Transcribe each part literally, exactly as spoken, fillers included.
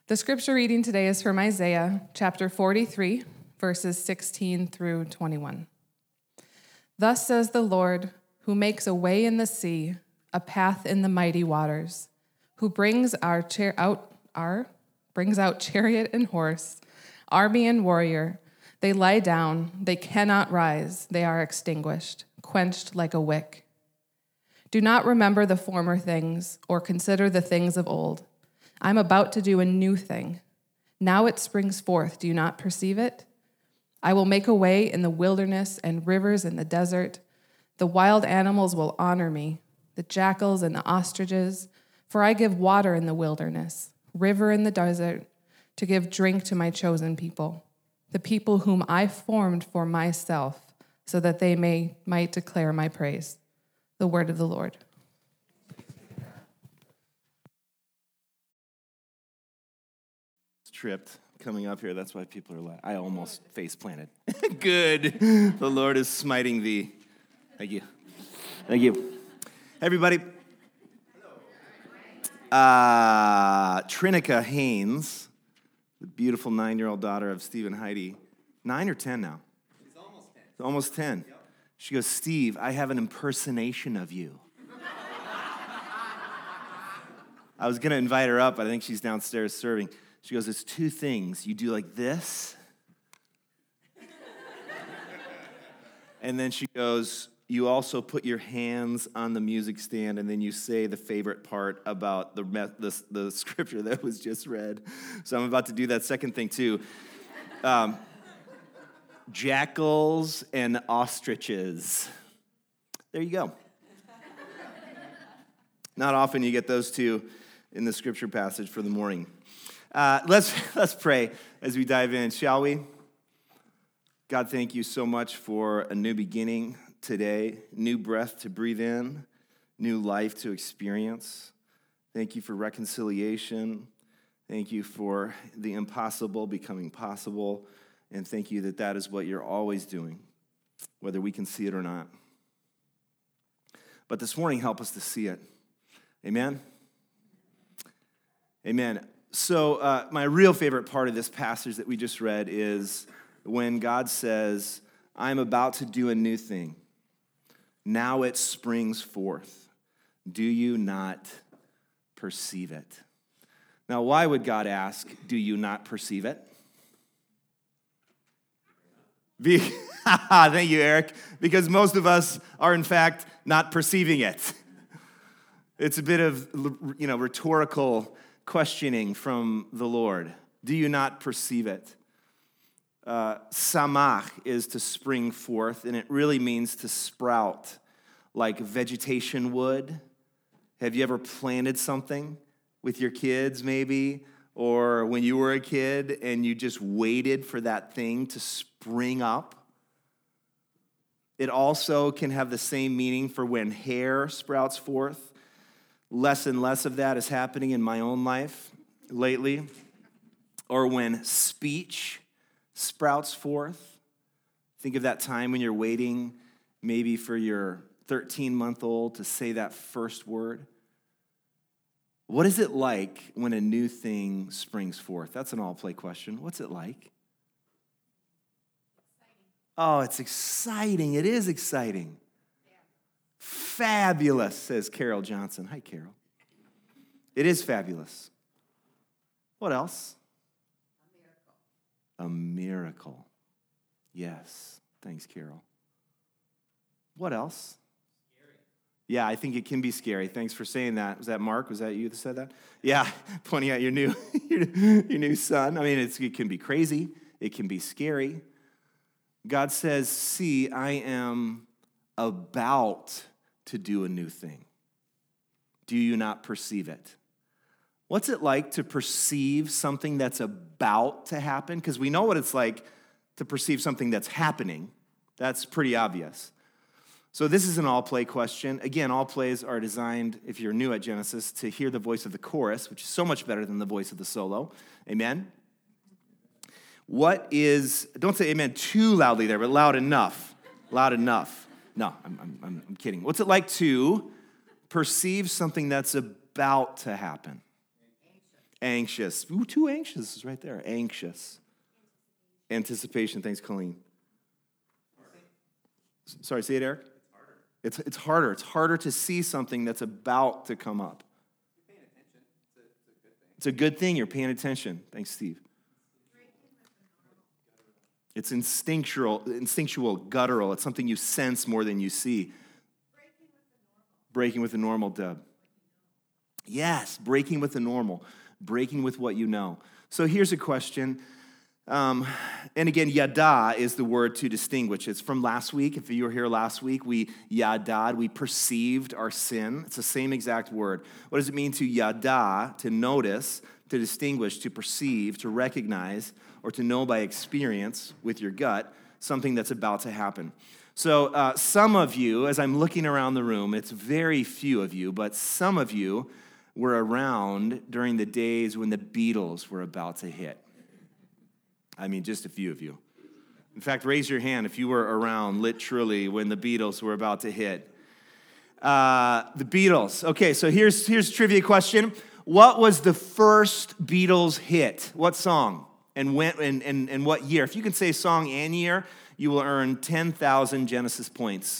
The scripture reading today is from Isaiah chapter forty-three, verses sixteen through twenty-one. Thus says the Lord, who makes a way in the sea, a path in the mighty waters, who brings our char- out our brings out chariot and horse, army and warrior. They lie down, they cannot rise, they are extinguished, quenched like a wick. Do not remember the former things, or consider the things of old. I'm about to do a new thing. Now it springs forth. Do you not perceive it? I will make a way in the wilderness and rivers in the desert. The wild animals will honor me, the jackals and the ostriches, for I give water in the wilderness, river in the desert, to give drink to my chosen people, the people whom I formed for myself, so that they may might declare my praise. The word of the Lord. Tripped coming up here. That's why people are like, I almost face planted. Good. The Lord is smiting thee. Thank you. Thank you. Hey, everybody. Uh, Trinica Haynes, the beautiful nine-year-old daughter of Steve and Heidi. Nine or ten now? She's almost ten. Almost ten. Yep. She goes, Steve, I have an impersonation of you. I was going to invite her up. I think she's downstairs serving. She goes, it's two things. You do like this. And then she goes, you also put your hands on the music stand, and then you say the favorite part about the, the, the scripture that was just read. So I'm about to do that second thing, too. Um, jackals and ostriches. There you go. Not often you get those two in the scripture passage for the morning. Uh, let's let's pray as we dive in, shall we? God, thank you so much for a new beginning today, new breath to breathe in, new life to experience. Thank you for reconciliation. Thank you for the impossible becoming possible. And thank you that that is what you're always doing, whether we can see it or not. But this morning, help us to see it. Amen? Amen. So uh, my real favorite part of this passage that we just read is when God says, I'm about to do a new thing. Now it springs forth. Do you not perceive it? Now, why would God ask, do you not perceive it? Be- Thank you, Eric. Because most of us are, in fact, not perceiving it. It's a bit of, you know, rhetorical questioning from the Lord. Do you not perceive it? Uh, samach is to spring forth, and it really means to sprout, like vegetation would. Have you ever planted something with your kids, maybe? Or when you were a kid and you just waited for that thing to spring up? It also can have the same meaning for when hair sprouts forth. Less and less of that is happening in my own life lately. Or when speech sprouts forth. Think of that time when you're waiting maybe for your thirteen-month-old to say that first word. What is it like when a new thing springs forth? That's an all-play question. What's it like? Exciting. Oh, it's exciting. It is exciting. Fabulous, says Carol Johnson. Hi, Carol. It is fabulous. What else? A miracle. A miracle. Yes. Thanks, Carol. What else? Scary. Yeah, I think it can be scary. Thanks for saying that. Was that Mark? Was that you that said that? Yeah, pointing at your new, your, your new son. I mean, it's, it can be crazy. It can be scary. God says, see, I am about to do a new thing. Do you not perceive it? What's it like to perceive something that's about to happen? Because we know what it's like to perceive something that's happening. That's pretty obvious. So this is an all-play question. Again, all plays are designed, if you're new at Genesis, to hear the voice of the chorus, which is so much better than the voice of the solo. Amen? What is, don't say amen too loudly there, but loud enough. Loud enough. No, I'm, I'm, I'm kidding. What's it like to perceive something that's about to happen? Anxious. Ooh, two anxious is right there. Anxious. Anticipation. Thanks, Colleen. Sorry, say it, Eric. It's, it's harder. It's harder to see something that's about to come up. You're paying attention. It's a, it's a good thing. It's a good thing you're paying attention. Thanks, Steve. It's instinctual, instinctual, guttural. It's something you sense more than you see. Breaking with the normal, Deb. Yes, breaking with the normal. Breaking with what you know. So here's a question. Um, and again, yada is the word to distinguish. It's from last week. If you were here last week, we yadad, we perceived our sin. It's the same exact word. What does it mean to yada? To notice, to distinguish, to perceive, to recognize, or to know by experience with your gut something that's about to happen. So uh, some of you, as I'm looking around the room, it's very few of you, but some of you were around during the days when the Beatles were about to hit. I mean, just a few of you. In fact, raise your hand if you were around literally when the Beatles were about to hit. Uh, the Beatles. Okay, so here's, here's a trivia question. What was the first Beatles hit? What song? And when and, and, and what year? If you can say song and year, you will earn ten thousand Genesis points.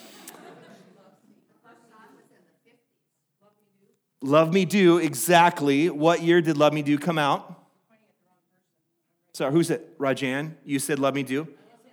Love Me Do, exactly. What year did Love Me Do come out? Sorry, who's it? Rajan, you said Love Me Do?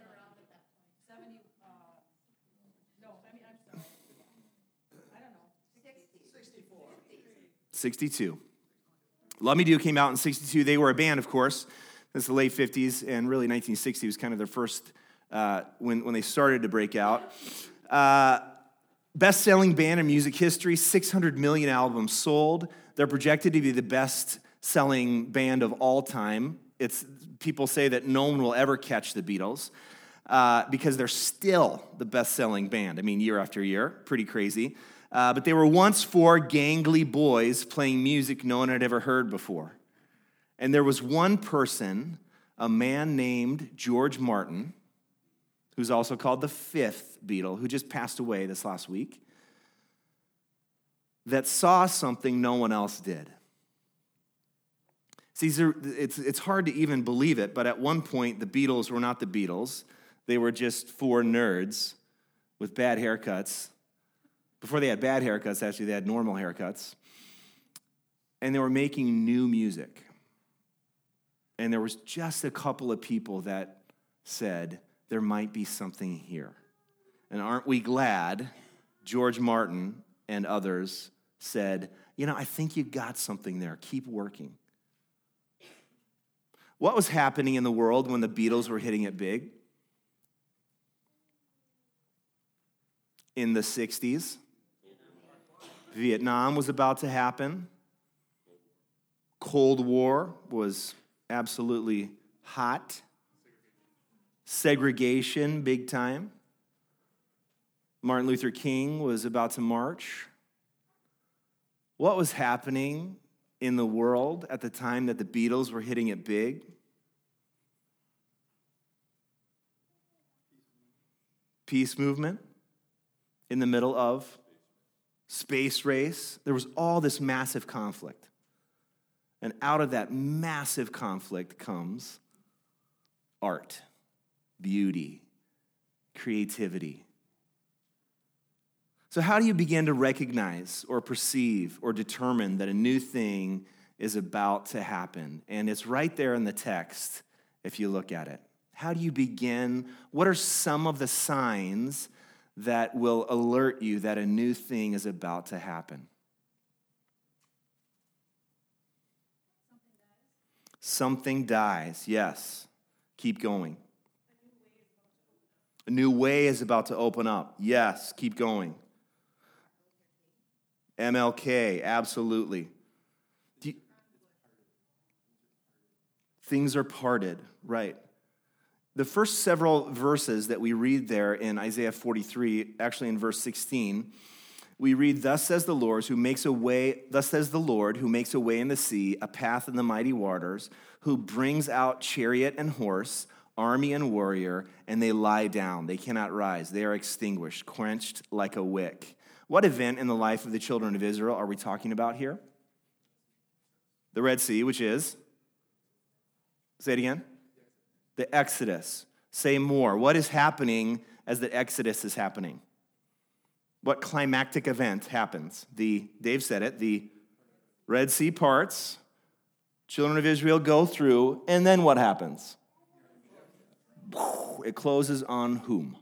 sixty-two. Love Me Do came out in sixty-two. They were a band, of course. This is the late fifties, and really nineteen sixty was kind of their first, uh, when, when they started to break out. Uh, best-selling band in music history, six hundred million albums sold. They're projected to be the best-selling band of all time. It's people say that no one will ever catch the Beatles uh, because they're still the best-selling band. I mean, year after year, pretty crazy. Uh, but they were once four gangly boys playing music no one had ever heard before. And there was one person, a man named George Martin, who's also called the fifth Beatle, who just passed away this last week, that saw something no one else did. See, it's, it's hard to even believe it, but at one point, the Beatles were not the Beatles. They were just four nerds with bad haircuts. Before they had bad haircuts, actually, they had normal haircuts. And they were making new music. And there was just a couple of people that said, there might be something here. And aren't we glad George Martin and others said, you know, I think you got something there. Keep working. What was happening in the world when the Beatles were hitting it big? In the sixties, Vietnam was about to happen. Cold War was absolutely hot. Segregation, big time. Martin Luther King was about to march. What was happening in the world at the time that the Beatles were hitting it big? Peace movement in the middle of space race. There was all this massive conflict. And out of that massive conflict comes art, beauty, creativity. So how do you begin to recognize or perceive or determine that a new thing is about to happen? And it's right there in the text if you look at it. How do you begin? What are some of the signs that will alert you that a new thing is about to happen? Something dies, yes. Keep going. A new way is about to open up. Yes, keep going. M L K, absolutely. You, things are parted, right. The first several verses that we read there in Isaiah forty-three, actually in verse sixteen, we read, Thus says the Lord who makes a way, thus says the Lord who makes a way in the sea, a path in the mighty waters, who brings out chariot and horse, army and warrior, and they lie down. They cannot rise. They are extinguished, quenched like a wick. What event in the life of the children of Israel are we talking about here? The Red Sea, which is, say it again, the Exodus. Say more. What is happening as the Exodus is happening? What climactic event happens? The, Dave said it, the Red Sea parts, children of Israel go through, and then what happens? It closes on whom?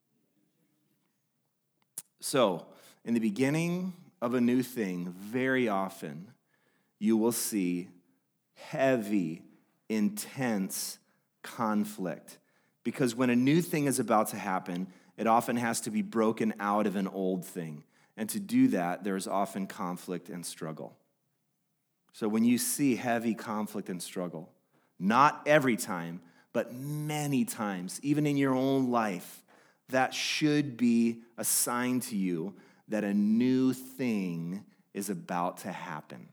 So, in the beginning of a new thing, very often you will see heavy, intense conflict. Because when a new thing is about to happen, it often has to be broken out of an old thing. And to do that, there is often conflict and struggle. So when you see heavy conflict and struggle, not every time, but many times, even in your own life, that should be a sign to you that a new thing is about to happen.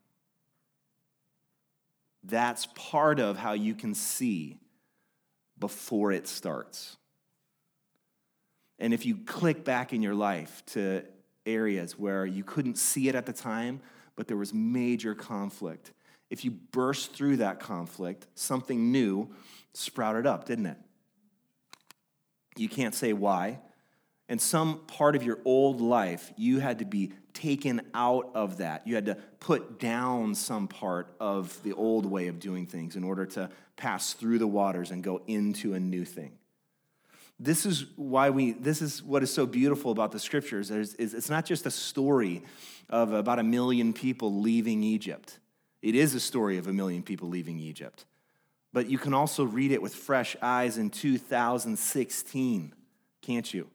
That's part of how you can see before it starts. And if you click back in your life to areas where you couldn't see it at the time, but there was major conflict, if you burst through that conflict, something new sprouted up, didn't it? You can't say why. And some part of your old life, you had to be taken out of that. You had to put down some part of the old way of doing things in order to pass through the waters and go into a new thing. This is why we, this is what is so beautiful about the scriptures, is, is it's not just a story of about a million people leaving Egypt. It is a story of a million people leaving Egypt. But you can also read it with fresh eyes in two thousand sixteen, can't you?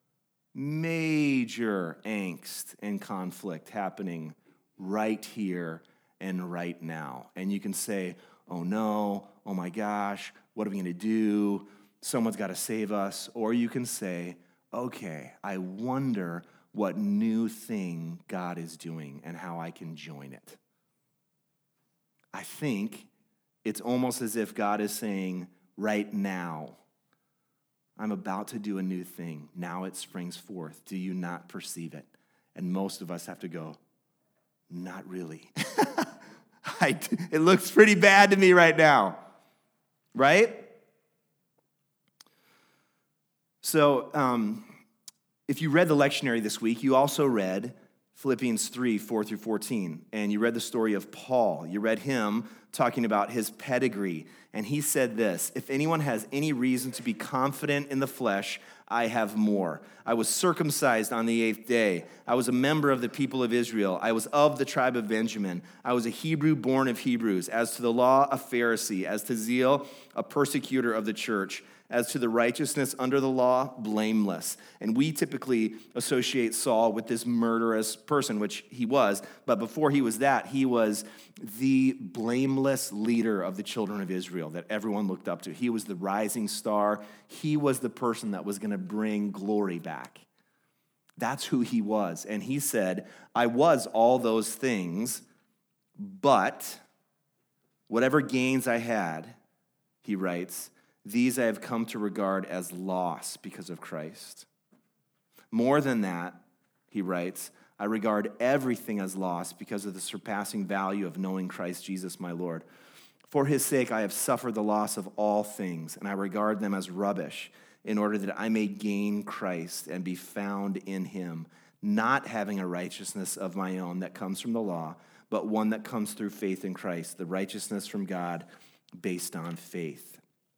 Major angst and conflict happening right here and right now. And you can say, oh no, oh my gosh, what are we going to do? Someone's got to save us. Or you can say, okay, I wonder what new thing God is doing and how I can join it. I think it's almost as if God is saying, right now, I'm about to do a new thing. Now it springs forth. Do you not perceive it? And most of us have to go, not really. I, it looks pretty bad to me right now, right? So um, if you read the lectionary this week, you also read Philippians three, four through fourteen, and you read the story of Paul. You read him talking about his pedigree, and he said this, if anyone has any reason to be confident in the flesh, I have more. I was circumcised on the eighth day. I was a member of the people of Israel. I was of the tribe of Benjamin. I was a Hebrew born of Hebrews. As to the law, a Pharisee. As to zeal, a persecutor of the church. As to the righteousness under the law, blameless. And we typically associate Saul with this murderous person, which he was. But before he was that, he was the blameless leader of the children of Israel that everyone looked up to. He was the rising star. He was the person that was going to bring glory back. That's who he was. And he said, I was all those things, but whatever gains I had, he writes, these I have come to regard as loss because of Christ. More than that, he writes, I regard everything as loss because of the surpassing value of knowing Christ Jesus my Lord. For his sake I have suffered the loss of all things, and I regard them as rubbish, in order that I may gain Christ and be found in him, not having a righteousness of my own that comes from the law, but one that comes through faith in Christ, the righteousness from God based on faith.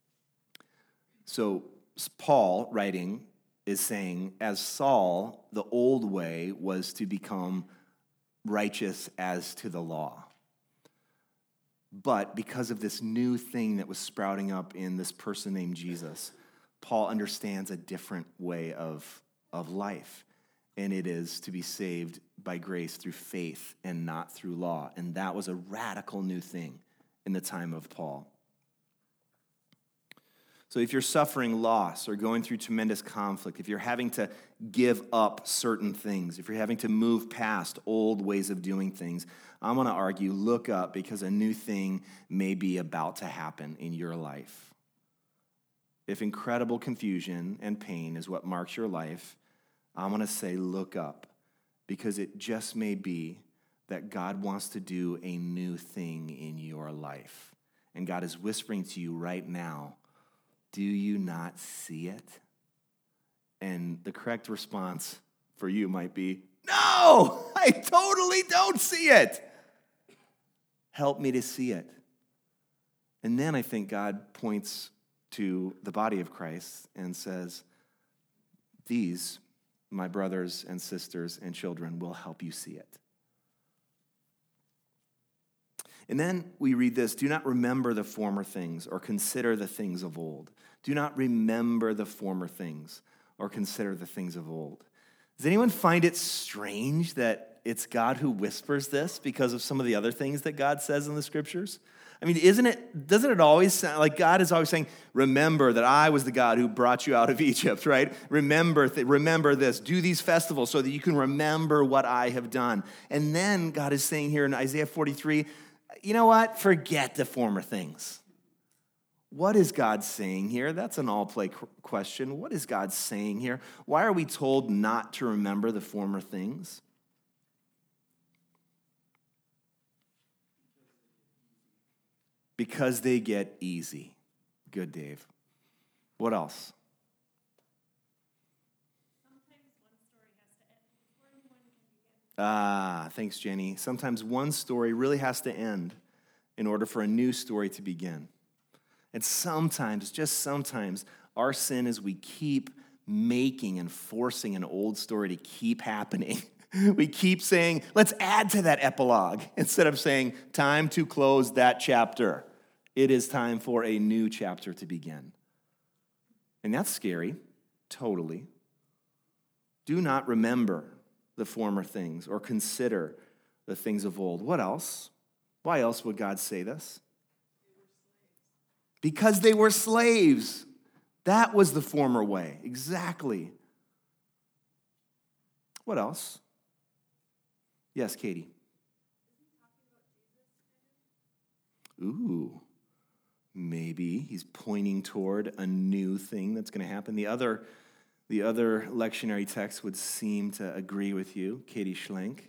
So Paul, writing, is saying, as Saul, the old way was to become righteous as to the law. But because of this new thing that was sprouting up in this person named Jesus, Paul understands a different way of, of life. And it is to be saved by grace through faith and not through law. And that was a radical new thing in the time of Paul. So if you're suffering loss or going through tremendous conflict, if you're having to give up certain things, if you're having to move past old ways of doing things, I'm going to argue, look up, because a new thing may be about to happen in your life. If incredible confusion and pain is what marks your life, I'm going to say look up, because it just may be that God wants to do a new thing in your life. And God is whispering to you right now, do you not see it? And the correct response for you might be, no, I totally don't see it. Help me to see it. And then I think God points to the body of Christ and says, these, my brothers and sisters and children, will help you see it. And then we read this, do not remember the former things or consider the things of old. Do not remember the former things or consider the things of old. Does anyone find it strange that it's God who whispers this because of some of the other things that God says in the scriptures? I mean, isn't it, doesn't it always sound like God is always saying, remember that I was the God who brought you out of Egypt, right? Remember, th- remember this, do these festivals so that you can remember what I have done. And then God is saying here in Isaiah forty-three, you know what? Forget the former things. What is God saying here? That's an all-play question. What is God saying here? Why are we told not to remember the former things? Because they get easy. Good, Dave. What else? Ah, thanks, Jenny. Sometimes one story really has to end in order for a new story to begin. And sometimes, just sometimes, our sin is we keep making and forcing an old story to keep happening. We keep saying, let's add to that epilogue, instead of saying, time to close that chapter. It is time for a new chapter to begin. And that's scary, totally. Do not remember the former things or consider the things of old. What else? Why else would God say this? Because they were slaves. That was the former way. Exactly. What else? Yes, Katie. Ooh. Maybe he's pointing toward a new thing that's going to happen. The other, the other lectionary text would seem to agree with you, Katie Schlenk.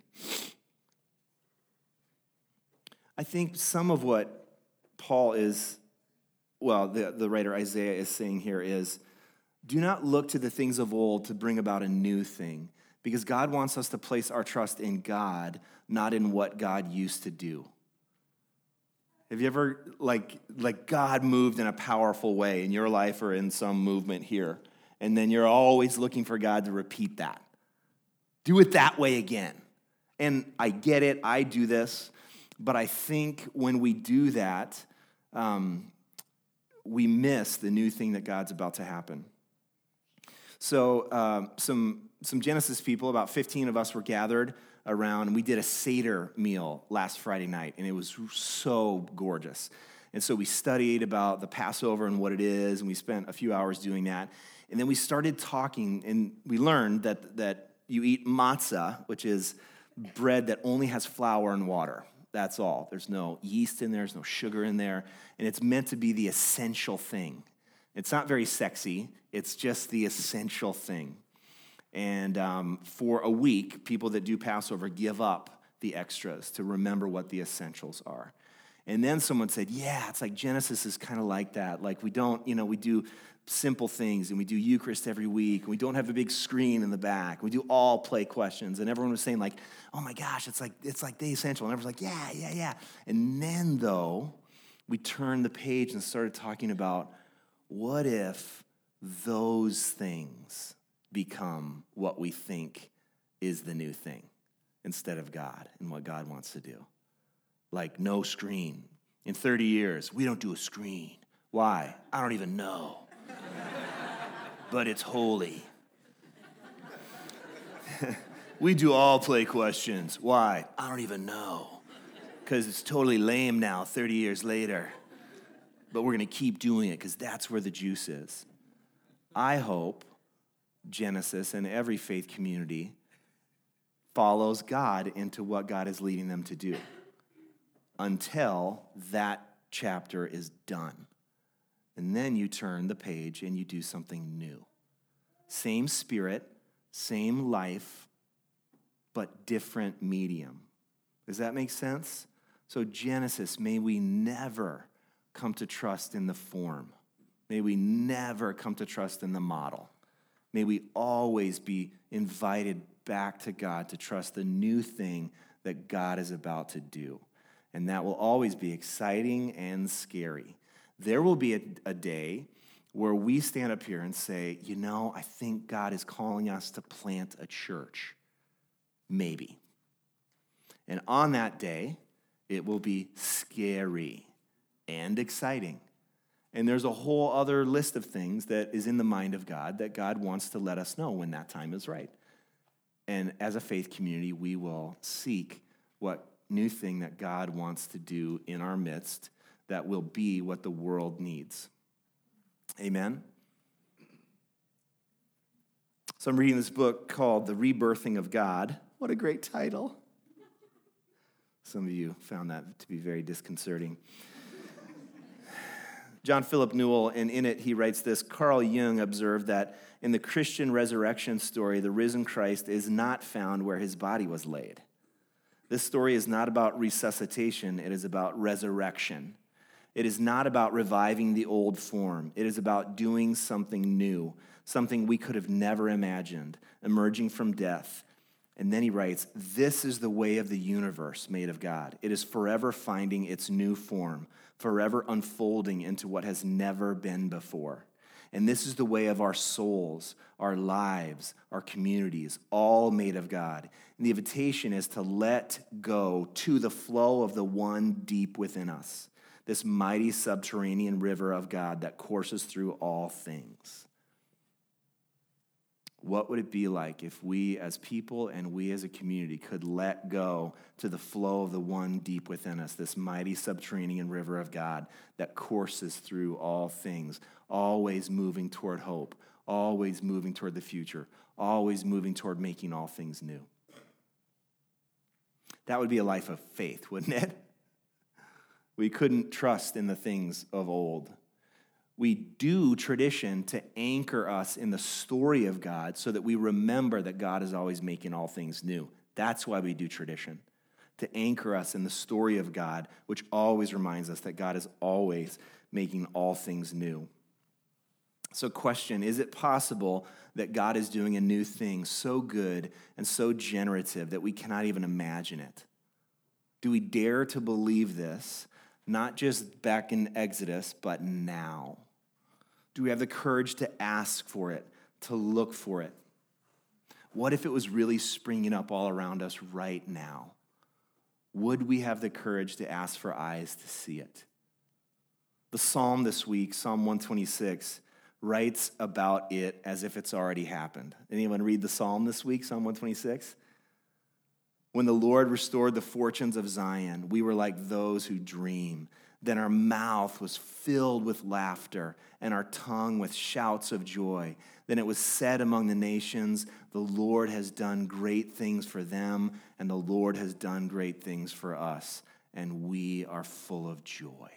I think some of what Paul is, well, the, the writer Isaiah is saying here is, do not look to the things of old to bring about a new thing, because God wants us to place our trust in God, not in what God used to do. Have you ever, like, like God moved in a powerful way in your life or in some movement here, and then you're always looking for God to repeat that? Do it that way again. And I get it, I do this, but I think when we do that, um, we miss the new thing that God's about to happen. So um, some, some Genesis people, about fifteen of us were gathered around, and we did a Seder meal last Friday night, and it was so gorgeous. And so we studied about the Passover and what it is, and we spent a few hours doing that. And then we started talking, and we learned that, that you eat matzah, which is bread that only has flour and water. That's all. There's no yeast in there, there's no sugar in there, and it's meant to be the essential thing. It's not very sexy, it's just the essential thing. And um, for a week, people that do Passover give up the extras to remember what the essentials are. And then someone said, yeah, it's like Genesis is kind of like that. Like we don't, you know, we do simple things, and we do Eucharist every week, and we don't have a big screen in the back. We do all play questions. And everyone was saying like, oh my gosh, it's like it's like the essential. And everyone's like, yeah, yeah, yeah. And then though, we turned the page and started talking about what if those things become what we think is the new thing instead of God and what God wants to do. Like no screen. In thirty years, we don't do a screen. Why? I don't even know. But it's holy. We do all play questions. Why? I don't even know. Because it's totally lame now, thirty years later. But we're going to keep doing it because that's where the juice is. I hope Genesis and every faith community follows God into what God is leading them to do until that chapter is done. And then you turn the page and you do something new. Same spirit, same life, but different medium. Does that make sense? So Genesis, may we never come to trust in the form. May we never come to trust in the model. May we always be invited back to God to trust the new thing that God is about to do. And that will always be exciting and scary. There will be a, a day where we stand up here and say, you know, I think God is calling us to plant a church. Maybe. And on that day, it will be scary and exciting. And there's a whole other list of things that is in the mind of God that God wants to let us know when that time is right. And as a faith community, we will seek what new thing that God wants to do in our midst that will be what the world needs. Amen? So I'm reading this book called The Rebirthing of God. What a great title. Some of you found that to be very disconcerting. John Philip Newell, and in it he writes this: Carl Jung observed that in the Christian resurrection story, the risen Christ is not found where his body was laid. This story is not about resuscitation, it is about resurrection. It is not about reviving the old form. It is about doing something new, something we could have never imagined, emerging from death. And then he writes, this is the way of the universe made of God. It is forever finding its new form, forever unfolding into what has never been before. And this is the way of our souls, our lives, our communities, all made of God. And the invitation is to let go to the flow of the one deep within us, this mighty subterranean river of God that courses through all things. What would it be like if we as people and we as a community could let go to the flow of the one deep within us, this mighty subterranean river of God that courses through all things, always moving toward hope, always moving toward the future, always moving toward making all things new? That would be a life of faith, wouldn't it? We couldn't trust in the things of old. We do tradition to anchor us in the story of God so that we remember that God is always making all things new. That's why we do tradition, to anchor us in the story of God, which always reminds us that God is always making all things new. So question, is it possible that God is doing a new thing so good and so generative that we cannot even imagine it? Do we dare to believe this, not just back in Exodus, but now? Do we have the courage to ask for it, to look for it? What if it was really springing up all around us right now? Would we have the courage to ask for eyes to see it? The psalm this week, Psalm one twenty-six, writes about it as if it's already happened. Anyone read the psalm this week, Psalm one twenty-six? When the Lord restored the fortunes of Zion, we were like those who dream. Then our mouth was filled with laughter and our tongue with shouts of joy. Then it was said among the nations, the Lord has done great things for them, and the Lord has done great things for us, and we are full of joy.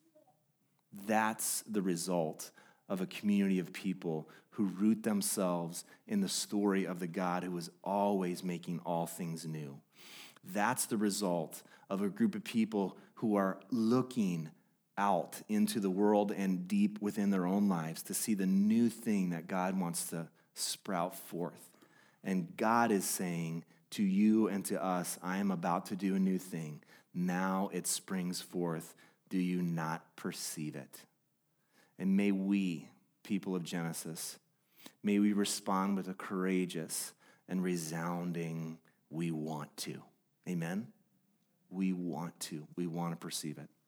That's the result of a community of people who root themselves in the story of the God who is always making all things new. That's the result of a group of people who are looking out into the world and deep within their own lives to see the new thing that God wants to sprout forth. And God is saying to you and to us, I am about to do a new thing. Now it springs forth. Do you not perceive it? And may we, people of Genesis, may we respond with a courageous and resounding, we want to. Amen? We want to. We want to perceive it.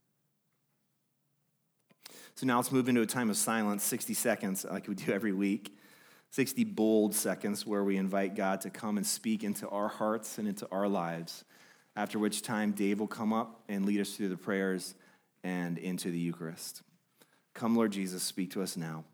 So now let's move into a time of silence, sixty seconds, like we do every week. sixty bold seconds where we invite God to come and speak into our hearts and into our lives, after which time Dave will come up and lead us through the prayers and into the Eucharist. Come, Lord Jesus, speak to us now.